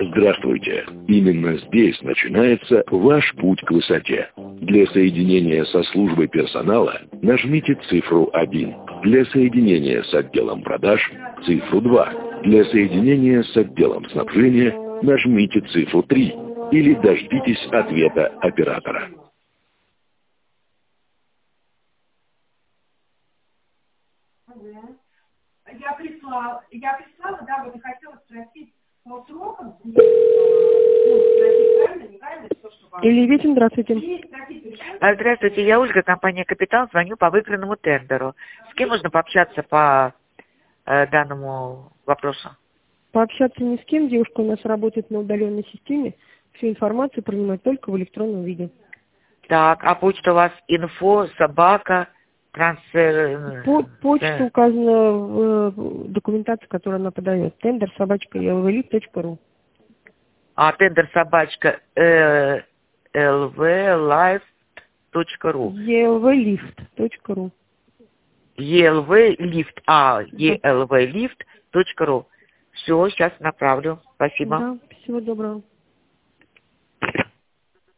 Здравствуйте. Именно здесь начинается ваш путь к высоте. Для соединения со службой персонала нажмите цифру 1. Для соединения с отделом продаж – цифру 2. Для соединения с отделом снабжения нажмите цифру 3. Или дождитесь ответа оператора. Я прислала, да, вот и хотела спросить по срокам, Или Ветин, здравствуйте. Здравствуйте, я Ольга, компания «Капитал», звоню по выигранному тендеру. С кем можно пообщаться по данному вопросу? Пообщаться ни с кем, девушка у нас работает на удаленной системе, всю информацию принимать только в электронном виде. Так, а почта у вас info, собака, трансфер... Почта указана в документации, которую она подает. Тендер собачка elvlift.ru. А тендер собачка elvlift.ru. elvlift.ru. elvlift.ru. Все, сейчас направлю. Спасибо. Да, всего доброго.